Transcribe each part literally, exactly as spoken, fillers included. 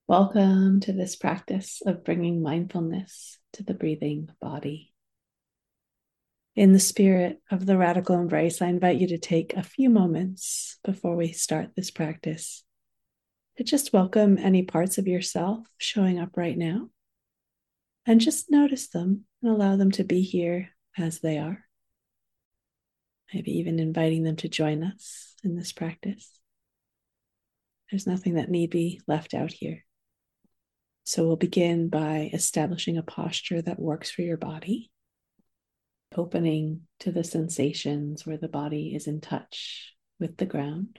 Welcome to this practice of bringing mindfulness to the breathing body. In the spirit of the radical embrace, I invite you to take a few moments before we start this practice to just welcome any parts of yourself showing up right now and just notice them and allow them to be here as they are. Maybe even inviting them to join us in this practice. There's nothing that need be left out here. So we'll begin by establishing a posture that works for your body, opening to the sensations where the body is in touch with the ground.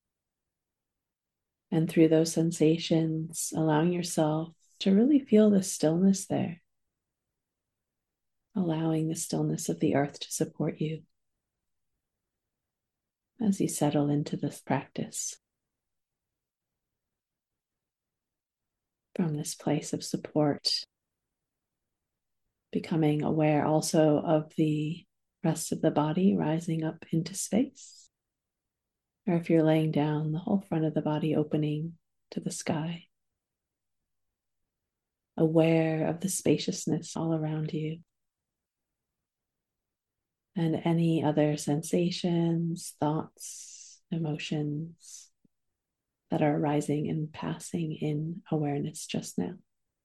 And through those sensations, allowing yourself to really feel the stillness there, allowing the stillness of the earth to support you as you settle into this practice. From this place of support, becoming aware also of the rest of the body rising up into space. Or if you're laying down, the whole front of the body opening to the sky. Aware of the spaciousness all around you. And any other sensations, thoughts, emotions that are arising and passing in awareness just now.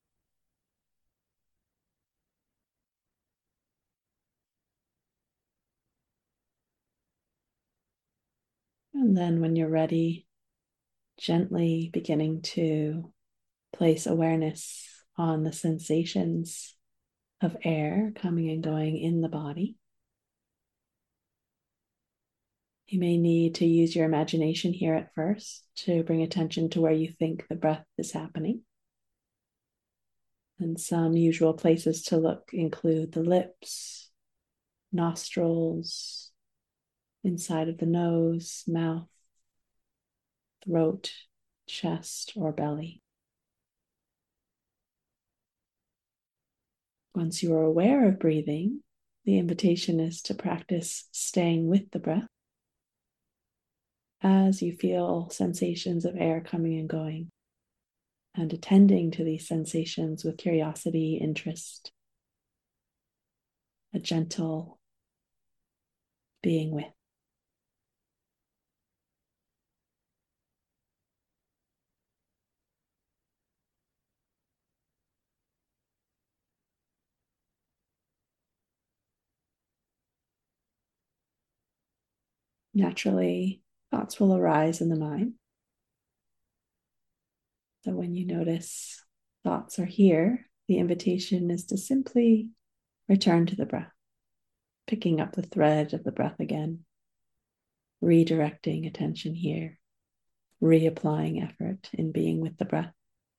And then when you're ready, gently beginning to place awareness on the sensations of air coming and going in the body. You may need to use your imagination here at first to bring attention to where you think the breath is happening. And some usual places to look include the lips, nostrils, inside of the nose, mouth, throat, chest, or belly. Once you are aware of breathing, the invitation is to practice staying with the breath as you feel sensations of air coming and going, and attending to these sensations with curiosity, interest, a gentle being with. Naturally, thoughts will arise in the mind. So when you notice thoughts are here, the invitation is to simply return to the breath, picking up the thread of the breath again, redirecting attention here, reapplying effort in being with the breath.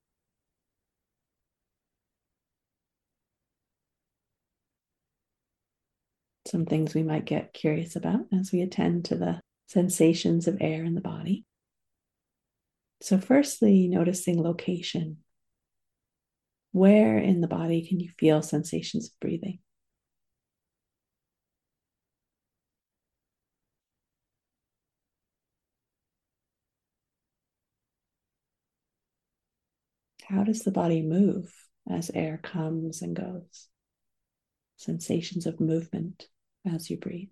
Some things we might get curious about as we attend to the sensations of air in the body. So firstly, noticing location. Where in the body can you feel sensations of breathing? How does the body move as air comes and goes? Sensations of movement as you breathe.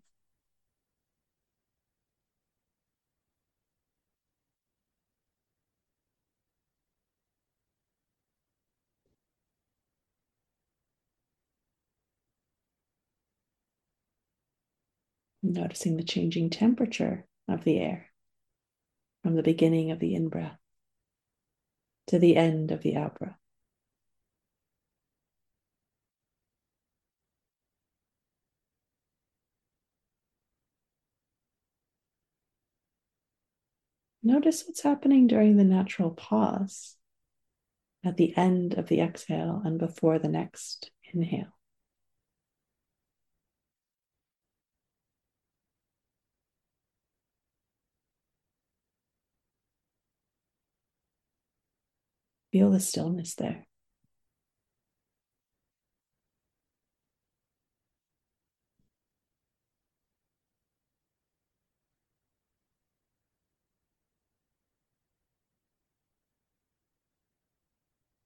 Noticing the changing temperature of the air from the beginning of the in-breath to the end of the out-breath. Notice what's happening during the natural pause at the end of the exhale and before the next inhale. Feel the stillness there.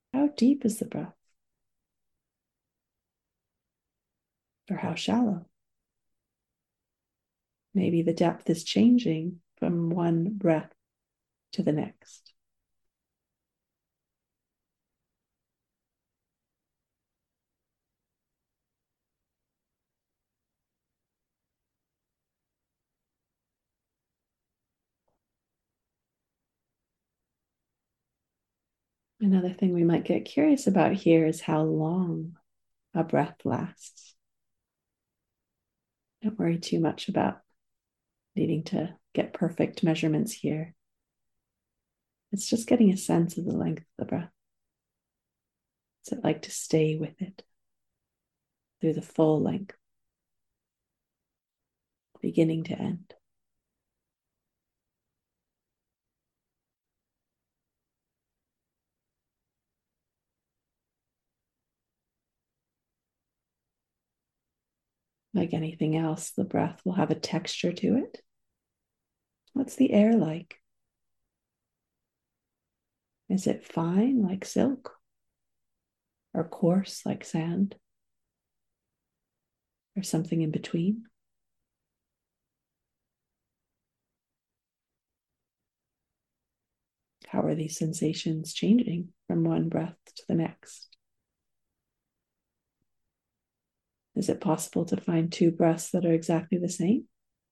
How deep is the breath? Or how shallow? Maybe the depth is changing from one breath to the next. Another thing we might get curious about here is how long a breath lasts. Don't worry too much about needing to get perfect measurements here. It's just getting a sense of the length of the breath. What's it like to stay with it through the full length, beginning to end? Like anything else, the breath will have a texture to it. What's the air like? Is it fine like silk or coarse like sand or something in between? How are these sensations changing from one breath to the next? Is it possible to find two breaths that are exactly the same?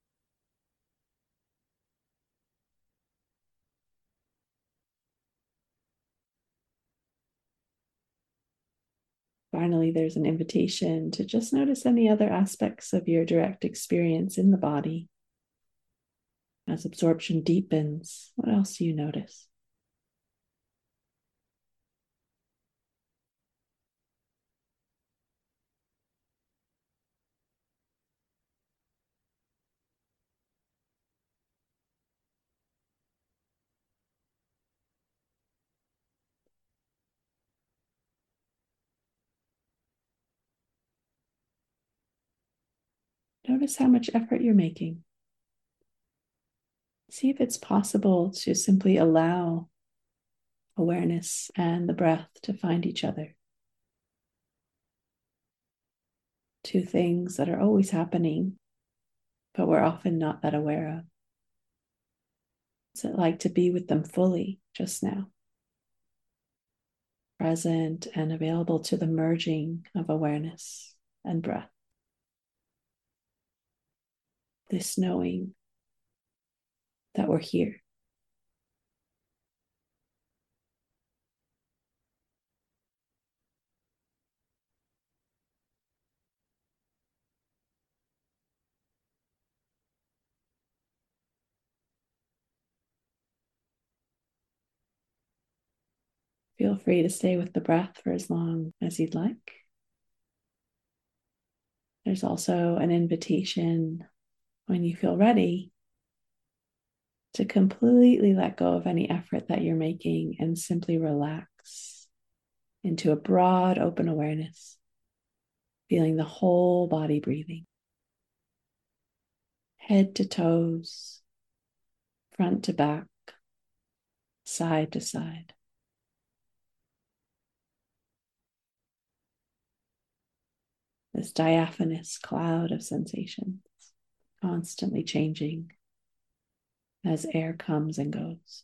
Finally, there's an invitation to just notice any other aspects of your direct experience in the body. As absorption deepens, what else do you notice? Notice how much effort you're making. See if it's possible to simply allow awareness and the breath to find each other. Two things that are always happening, but we're often not that aware of. What's it like to be with them fully just now? Present and available to the merging of awareness and breath. This knowing that we're here. Feel free to stay with the breath for as long as you'd like. There's also an invitation when you feel ready to completely let go of any effort that you're making and simply relax into a broad, open awareness, feeling the whole body breathing, head to toes, front to back, side to side. This diaphanous cloud of sensations, constantly changing as air comes and goes.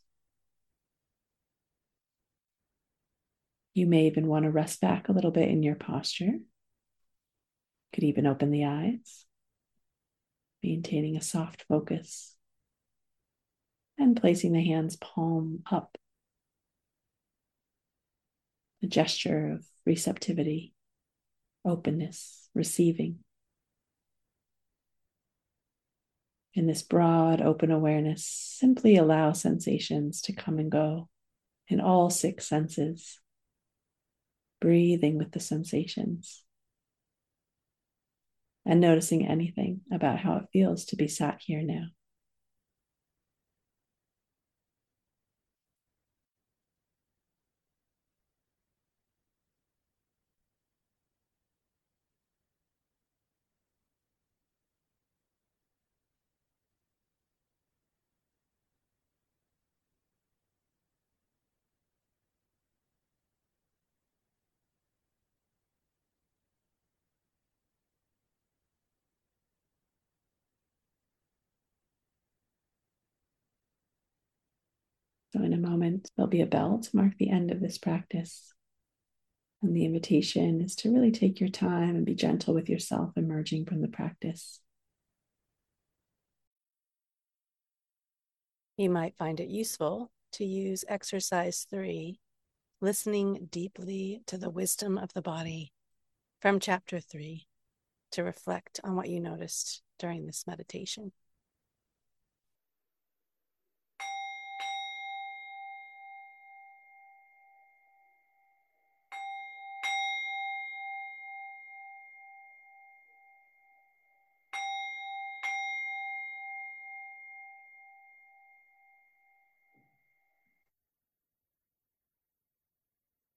You may even want to rest back a little bit in your posture. Could even open the eyes, maintaining a soft focus and placing the hands palm up. A gesture of receptivity, openness, receiving. In this broad, open awareness, simply allow sensations to come and go in all six senses, breathing with the sensations and noticing anything about how it feels to be sat here now. So in a moment, there'll be a bell to mark the end of this practice. And the invitation is to really take your time and be gentle with yourself emerging from the practice. You might find it useful to use exercise three, listening deeply to the wisdom of the body, from chapter three, to reflect on what you noticed during this meditation.